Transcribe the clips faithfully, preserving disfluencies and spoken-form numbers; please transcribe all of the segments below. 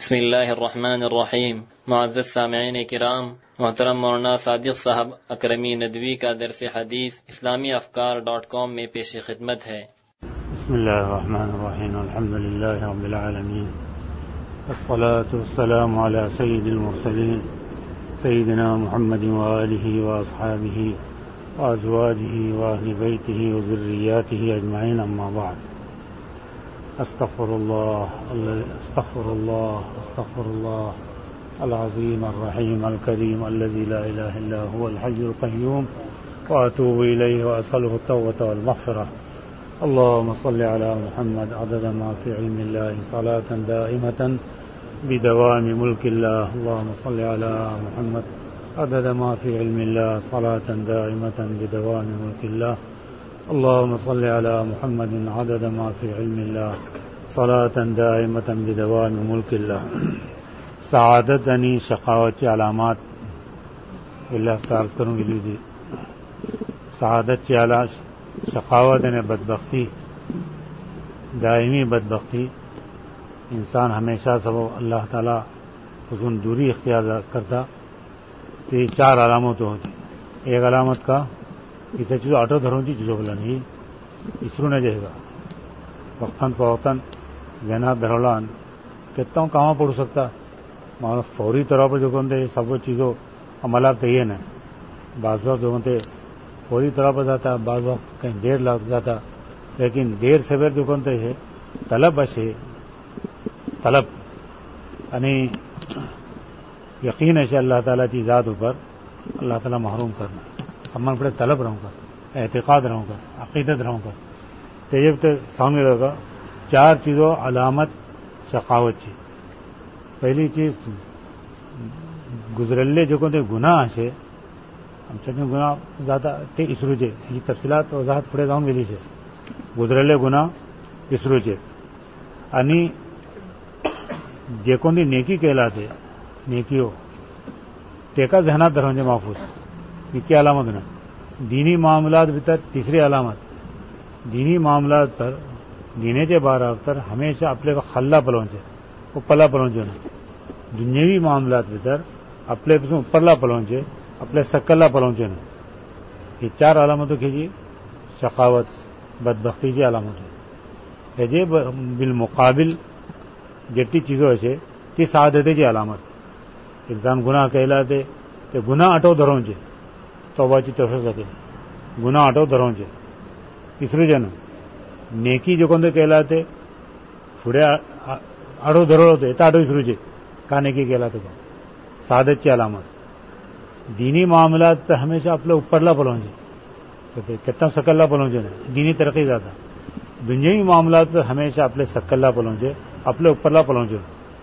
بسم اللہ الرحمن الرحیم۔ معزز سامعین کرام، محترم مولانا صادق صاحب اکرمی ندوی کا درس حدیث اسلامی افکار ڈاٹ کام میں پیش خدمت ہے۔ بسم اللہ الرحمن الرحیم، الحمد للہ رب العالمین، والصلاة والسلام علی سید المرسلین سیدنا محمد وآلہ واصحابہ وازواجہ واہل بیتہ وذریاتہ اجمعین، اما بعد۔ استغفر اللہ استغفر اللہ استغفر اللہ العظیم الرحیم الکریم الذی لا الہ الا هو الحی القیوم واتوب الیہ واسألہ التوبة والمغفرة۔ اللهم صل على محمد عدد ما في علم الله صلاة دائمة بدوام ملك الله۔ اللهم صل على محمد عدد ما في علم الله صلاة دائمة بدوام ملك الله۔ اللهم صل على محمد عدد ما في علم الله صلاة دائمة بدوام ملك الله۔ سعادت یعنی شقاوت کی علامات اللہ سے عرض کروں گی لیجیے۔ سعادت کی علامات شقاوت یعنی بدبختی، دائمی بدبختی۔ انسان ہمیشہ سب اللہ تعالیٰ حسن دوری اختیار کرتا تو یہ چار علامتیں ہوتی۔ ایک علامت کا اسے چیزوں آٹو دھروں کی چیزوں بلا نہیں اسرو نے جائے گا وقتاً فوقتاً جناب دھرولان کہتا ہوں کہاں پڑھ سکتا مانو فوری طور پر جو کہتے سب وہ چیزوں عملات تو یہ نا بعض وقت جو کہتے فوری طور پر جاتا، بعض وقت کہیں دیر لگ جاتا، لیکن دیر سے بیر جو کہتے ہے طلب ہے، طلب یعنی یقین ہے اللہ تعالیٰ کی ذات اوپر اللہ تعالیٰ محروم کرنا ہم پڑے طلب رہوں گا، اعتقاد رہوں گا، عقیدت رہوں گا تو یہ تو سامنے رہے چار چیزوں علامت شقاوت کی۔ پہلی چیز گزرلے جو کہتے گناہ سے ہم چکے گناہ زیادہ تے اسروچے یہ تفصیلات وضاحت پڑے جاؤں گی سے گزرلے گناہ اسروچے یعنی جے کون دی نیکی کہلاتے نیکیوں ٹیکا ذہنات دروں محفوظ یہ کیا علامت نا دینی معاملات بھیتر تیسری علامت دینی معاملات پر دینے کے بارہ پر ہمیشہ اپنے کو خلا پلونچے وہ پلا پلونچے نا دنیاوی معاملات بھیتر اپنے پرلا پلونچے اپنے سکلا پلونچے نا یہ چار علامتوں کیجیے شقاوت بدبختی کی علامت ہے جی بالمقابل جتنی چیزوں ایسے تی سعادت کی علامت انسان گناہ کہلاتے کہ گناہ اٹو دھروں چے توبہ کی توفیق دے گناہ اٹو دھروں چے تیسری جن نیکی جو کندے کہلاتے تھوڑے اڑو دھرو ہوتے تاٹو اسرو چے کا نیکی کہلاتے کا سعادت کی علامت دینی معاملات ہمیشہ اپنے اوپرلا پلونجے کتنا سکلا پلونجے نا دینی ترقی زیادہ دنیاوی معاملات پر ہمیشہ اپنے سکلا پلونجے اپنے اوپرلا پلونجے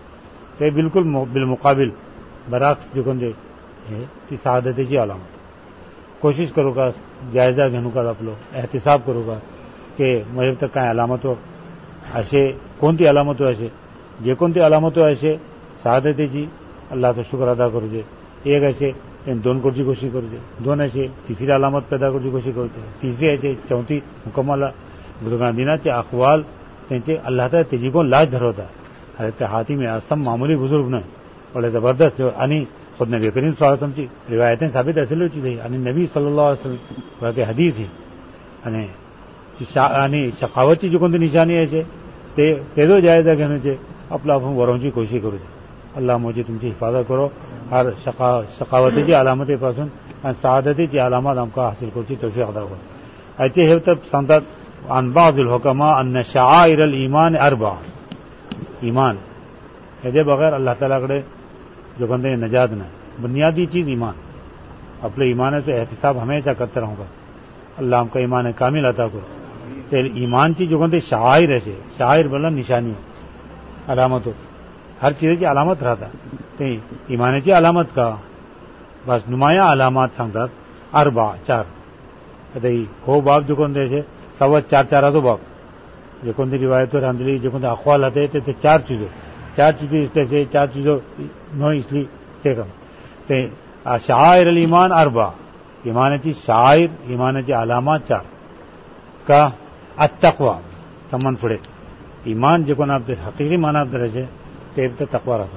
تو بالکل بالمقابل برعکس جو کندے ہے کہ سعادت کی علامت کوشش کرو گا جائزہ گھنوں کا آپ لوگ احتساب کرو گا کہ مجھے تک کہیں علامت ہو ایسے کون سی علامت ہو ایسے یہ کون سی علامت ہو ایسے سعادت جی اللہ تو شکر ادا کرو جے ایک ایسے دون کو جی کوشش کرو جے دون ایسے تیسری علامت پیدا کرو جی کوشش کرو جے تیسری ایسے چوتھی مکمل بزرگان دینا چاہے اقوال تینچے اللہ تعالیٰ تیجی کو لاج دھر ہوتا ہے حضرت حاتم اعظم معمولی بزرگ نے بڑے زبردست جو یعنی خود نبی کریم صلی اللہ علیہ وسلم کی روایتیں ثابت ایسے چیز ہے یعنی نبی صلی اللہ علیہ وسلم کے حدیث ہی یعنی یعنی شقاوت کی جو کون نشانی ایسے تیزو جائزہ کہنے چاہے اپنا آپ وروں کی کوشش کرو جائے اللہ مجھے تم کی حفاظت کرو ہر شقاوتی کی علامت پاسن سعادتی کی علامات ہم کا حاصل کرتی توفیق ادا کرو ایسے ہے تب سنتت عن بعض الحکماء ان شعائر الایمان اربع ایمان ہے بغیر اللہ تعالیٰ کڑے جو بندے نجات نہ بنیادی چیز ایمان اپنے ایمان سے احتساب ہمیشہ کرتا رہوں گا اللہ ہم کا ایمان کامل عطا کرو تو ایمان کی جو بندے شعائر ایسے شاعر بلا نشانی ہو علامت ہو ہر چیز کی علامت رہتا تو ایمان کی علامت کا بس نمایاں علامات سنگت اربع چار ہو باپ جو کون ایسے سوا چار چار آدھو باپ جو کون روایت رندلی جو کون اقوال آتے تھے چار چیزوں چار چیزیں اس سے چار چیزوں نو اس لیے شعائر الایمان اربع ایمان کی شاعر ایمان کی علامات چار کا التقوی سمن پڑے ایمان جو کون آپ حقیقی معنی آپ درجے ते तकवा राहतो.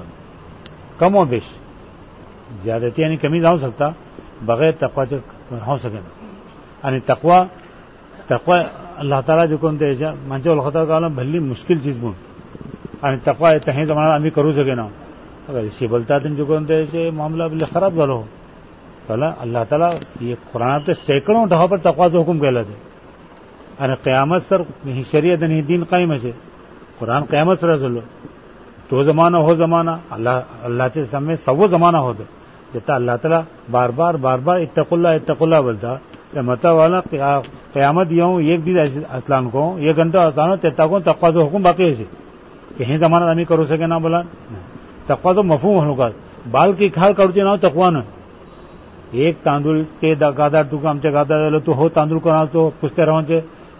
कम व बेश ज्यादती आणि कमी जाऊ शकता बगैर तकवाचे होऊ शकेन. आणि तकवा तकवा अल्लाह ताला जो कोणते म्हणजे ओळखता का भल्ली मुश्किल चीज म्हणून. आणि तकवा तहे जमाना आम्ही करू शकेना. शिबलतात जो कोणते मामला बिल्ले खराब झालो कला अल्लाह ताला ये कुरानात सैकड़ों दफा पर तकवाचा हुकुम केला ते. आणि क़यामत सर ही शरीयत आणि दीन कायम असे. कुरान क़यामत सर झालो तो जमाना हो जमाना अल्लाह अल्लाहचे सामने सवो जमाना होतो. जेता अल्लाह ताला बार बार बार बार इत्तकुल्ला इत्तकुल्ला बोलता ते मता वाला क़यामत यूं एक दिन असलान को एक घंटा असलानो तेता को तकवाचा हुकुम बाकी है कि हे जमाना आम्ही करू सके ना बोला. तकवाचा मफहूम होणुका बाल की खाल काढूचे नाव तकवानं. एक तांदूळ ते गादा तुका आमच्या गादा झालं तो हो तांदूळ कोणा तो पुसते राहूनचे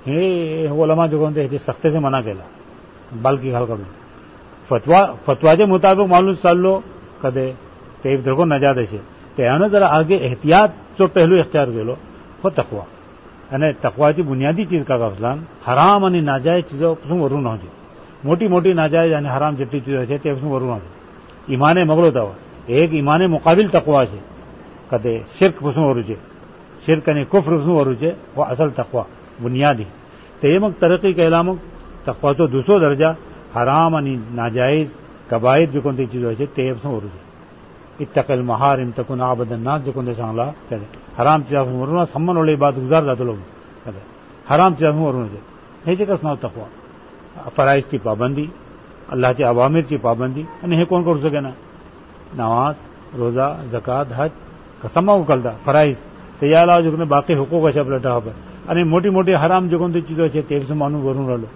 हे ओलमा जो कोणते हे सख्तेचे मना केला बाल की खाल काढून. फतवा फतवाचे मुताबिक मालूम चाललो कदे ते देखो नजात असे त्यानं जरा आगे एहतियातचो पहलू इख्तियार केलो हो तकवा. અને તકવાથી બુનિયાદી ચીજ કાકા ફલાન હરામ અને નાજાયજ ચીજો શું વરું ન છે. મોટી મોટી નાજાયજ અને હરામ જેટલી ચીજો છે તે શું વરું ન છે. ઈમાને મગળો થવા એક ઈમાને મુકાબિલ તકવા છે કદે શિર્ક શું વરું છે શિર્ક અને કુફર શું વરું છે वो असल तकवा बुनियादी. તે મગ તરક્કી કહેલામક તકવાચો દૂસરો દરજા હરામ અને નાજાયજ કબાયત જે કોणती ચીજો છે તે શું વરું છે. इत्तकल महारिम तकुन आबदन्नास जो कोणते सांगला त्याने हराम चीजा वरून सम्मान वाली बात गुजार जातो लोग हराम चीजा वरून हे जे कसं नाव तकवा. फराइजची पाबंदी अल्लाहची अवामीरची पाबंदी आणि हे कोण करू शके ना. नमाज रोजा जकात हज कसमा उकलता फराइज ते याला जो कोणी बाकी हुकूक अशा आपल्या ठाव आणि मोठी मोठी हराम जो कोणती चीजो છે તે માનું વरून राहिलो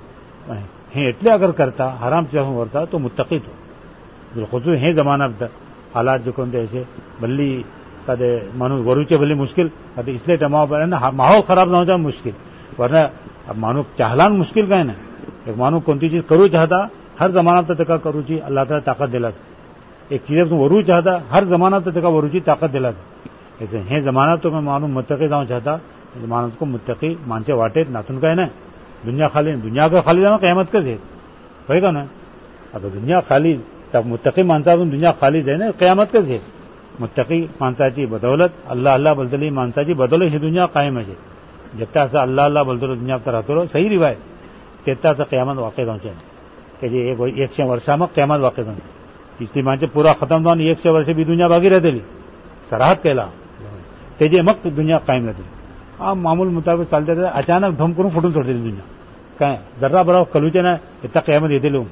हे એટલે अगर करता हराम चीजा वरता तो मुत्तकी तो बिलखुसूस हे जमाना हालात जो कोणते असे भल्ली कदे माणूस वरूचे भल्ली मुश्किल कदे इसलिए टमाव पर माहौल खराब ना हो जाए मुश्किल वरना माणूस चाहलान मुश्किल काय ना. एक माणूस कोणती चीज करू चाहता हर जमाना तर त्याका करूची अल्लाह ताला ताकद दिला. एक चीज वरू चाहता हर जमाना तर त्याका वरूची ताकद दिला. ऐसे हे जमाना तो मैं माणूस मुत्तकी जाऊ चाहता माणूस को मुत्तकी माणसे वाटेत नातून काय ना दुनिया खाली दुनिया का खाली जाणं क़यामत कच आहे होय का ना. आता दुनिया खाली तब मुत्तकी माणसातून दुनिया खाली जाय ना क़यामत कच आहे. मुत्तकी माणसाची बदौलत अल्लाह अल्लाह बोलतली माणसाची बदौलत ही दुनिया कायम आहे. जेता असं अल्लाह अल्लाह बोलतो दुनिया तर राहतो सही रिवायत तेता असं क़यामत वाक़े जाऊचे के जे एक एकशे वर्षाમાં क़यामत वाक़े जाऊन इसली माणसे पुरा खतम जाऊन एकशे वर्ष बी दुनिया बाकी राहतली सराहत केला तेजे मग दुनिया कायम राहतली. आ मामूल मुताबिक चालते अचानक धम करून फुटून सोडतली दुनिया काय जरा बरा कलूचे ना इतना क़यामत येते लोग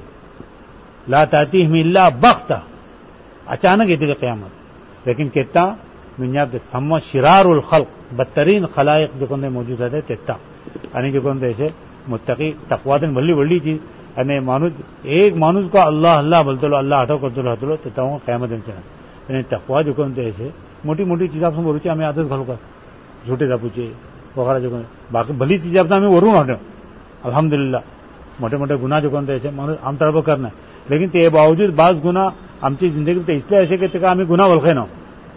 ला तातीहिम इल्ला बख्ता अचानक येते क़यामत. लेकिन कहता दुनिया के सम्म शिरारुल खल्क बदतरीन खलाइक जो कोणते मौजूद आहे तेता आणि जो कोणते असे मुत्तकी तकवातून भल्ली वडली चीज आणि माणूस एक माणूस को अल्लाह अल्लाह बोलतो अल्लाह आठव करतो राहतो तेता क़यामत येते. आणि तकवा जो कोणते असे मोठी मोठी चीजापासून वरूची आम्ही आदत घालू का झुटे जापूचे वगैरे जो बाकी भली चीजापासून आम्ही वरून वाटतो अल्हम्दुलिल्लाह. मोठे मोठे गुन्हा जो कोणते असे माणूस आम तरफ करणार लेकिन ते बावजूद बाज गुन्हा आमची जिंदगी ते इसलिए असे की ते आम्ही गुन्हा वळखे ना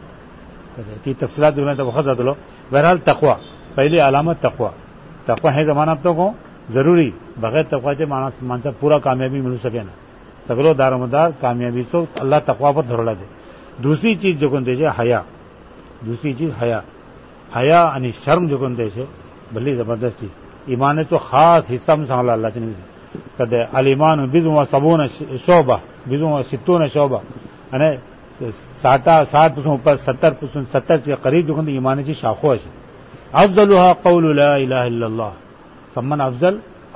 ती तफसिलात गुन्हा तर वखत जातलो. बहरहाल तकवा पहिली अलामत तकवा तकवा हे जमाना तो को जरूरी बगैर तकवाचे माणस माणसा पूरा कामयाबी मिळू शके ना. सगळो दारोमदार कामयाबीचो अल्लाह तकवा पर धरला दे. दूसरी चीज जो कोणते છે हया दूसरी चीज हया हया आणि शर्म जो कोणते છે भली जबरदस्त चीज ईमाने तो खास हिस्सा में सांगला अल्लाह ने कदे अल ईमान बिज़ु व सबून शोबा बिज़ु व सित्तून शोबा અને साठा साठ पासून ऊपर सत्तर पासून सत्तर च्या करीब जो कोणती ईमानाची शाखो आहे. अफजलुहा कौलु ला इलाहा इल्लल्लाह सम्मान अफजल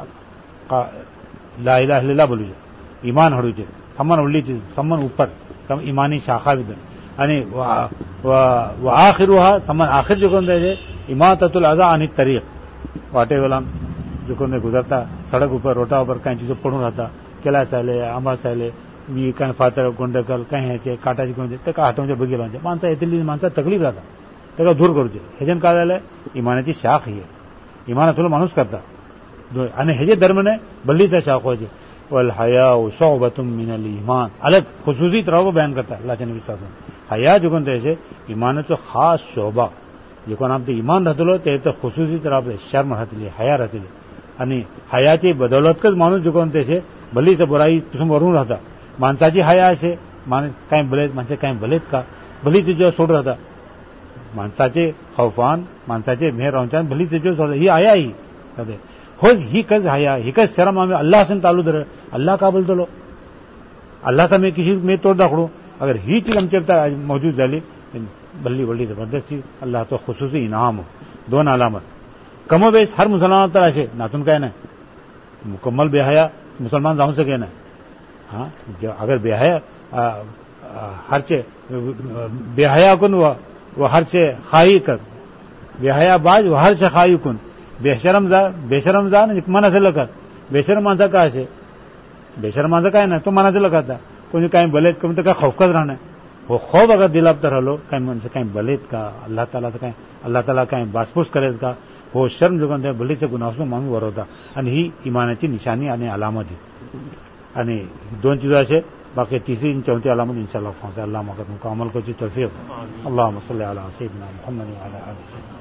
ला इलाहा इल्लल्लाह बोलू ईमान हडू છે सम्मान उडली છે सम्मान ऊपर तम ईमानी शाखा विद आणि व आखिरुहा सम्मान आखिर जो कोणते છે इमाततुल अज़ा अनित तरीक़ वाटे वाला जो कोणते गुजरता सड़क ऊपर रोटा ऊपर काही चीजो पडून राहता केला साले आंबा साले मी काही फातर गोंडकल काही ह्याचे काटाची कोणते ते का हटवून बघितलं माणसा येथील माणसा तकलीफ राहता त्याला दूर करूचे ह्याच्यान काय झालं इमानाची शाख ही इमानातून माणूस करता आणि ह्याचे दरम्यान भल्लीचा शाख व्हायचे वल हया शोबतुम मिनल ईमान अलग खुसूसी तरह बयान करता अल्लाहच्या नबी साहब हया जो कोणते છે ईमानाचो खास शोभा जे कोण आपले ईमान राहतलो ते तर खुसूसी तरह आपले शर्म राहतली हया राहतली आणि हयाची बदौलतच माणूस जो कोणते છે भलीच बुराई पासून वरून राहता माणसाची हया असे मान काय भलेत म्हणजे काय भलेत का भली तुझ्या सोड राहता माणसाचे खौफान माणसाचे मेहर राहून भली तुझ्या सोड ही हया ही हो ही कस हया ही कस शर्म आम्ही अल्लाह से तालू धर अल्लाह का बोलतो लो अल्लाह का मैं किसी में तोड़ दाखड़ू अगर ही चीज आमच्या मौजूद झाली बल्ली बल्ली जबरदस्ती अल्लाह तो खुसूसी इनाम हो दोन अलामत कमोबेश हर मुसलमान तर असे नातून काय नाही मुकम्मल बेहया मुसलमान जाऊ सके ना हाँ अगर बेहया हर चे बेहया कुन वो हर से खाई कर बेहया बाज वो हर से खाई कुन बेशरम जा बेशरम जा ना मनाचं लगा बेशरमांचा काय असे बेशरमांचा काय नाही तो मनाचं लगाता कोणी काही भलेत कमी तर काय खौफकच राहणार हो खौफ अगर दिलाप तर हलो काही म्हणजे काही भलेत का अल्लाह ताला तर काय अल्लाह ताला काही बासपूस करेल का हो शर्म जो कोणत्या भलीचे गुन्हासून मागून वरवता आणि ही इमानाची निशानी आणि अलामत आहे आणि दोन चीज असे बाकी तीसरी चौथी अलामत इंशाल्लाह फौज अल्लाह मगर उनको अमल को तौफीक अल्लाहुम्मा सल्ली अला सय्यिदिना मुहम्मद व अला आलिहि वसल्लम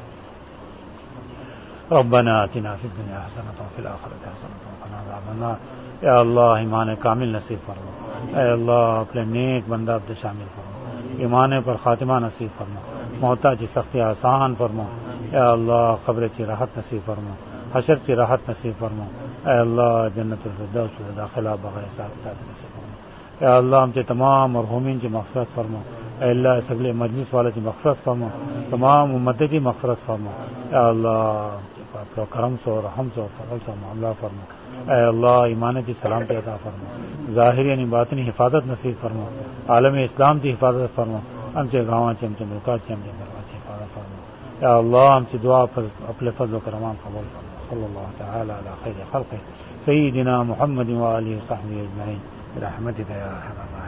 रब्बना आतिना फिद दुनिया हसनतन व फिल आखिरति हसनतन व क़िना अज़ाबन्नार या अल्लाह ईमान कामिल नसीब फरमा ऐ अल्लाह अपने नेक बंदा अब्द शामिल फरमा ईमान पर खातिमा नसीब फरमा मौता की सख्ती आसान फरमा या अल्लाह खबर की राहत नसीब फरमा हशर की राहत नसीब फरमा ऐ अल्लाह जन्नतुल फिरदौस में दाखिला बगैर हिसाब किताब नसीब फरमा या अल्लाह हमसे तमाम मरहूमीन की मग़फ़िरत फरमा ऐ अल्लाह सगले मजलिस वाले की मग़फ़िरत फरमा तमाम उम्मत की मग़फ़िरत फरमा या अल्लाह अपना करम से और रहम से और फजल से मामला फरमा ऐ अल्लाह ईमान की सलामती अता फरमा ज़ाहिरी यानी बातिनी हिफाजत नसीब फरमा आलम इस्लाम की हिफाजत फरमा हमसे गाँवाची हमचे मुल्काची हमचे घरवाची हिफाजत फरमा या अल्लाह हमची दुआ पर अपने फजल करमाम कबूल फरमा सल्लल्लाहु तआला अला खैर खल्क़ि सय्यिदिना मुहम्मद व आलिहि व सहबिहि अजमईन برحمتك يا ارحم الراحمين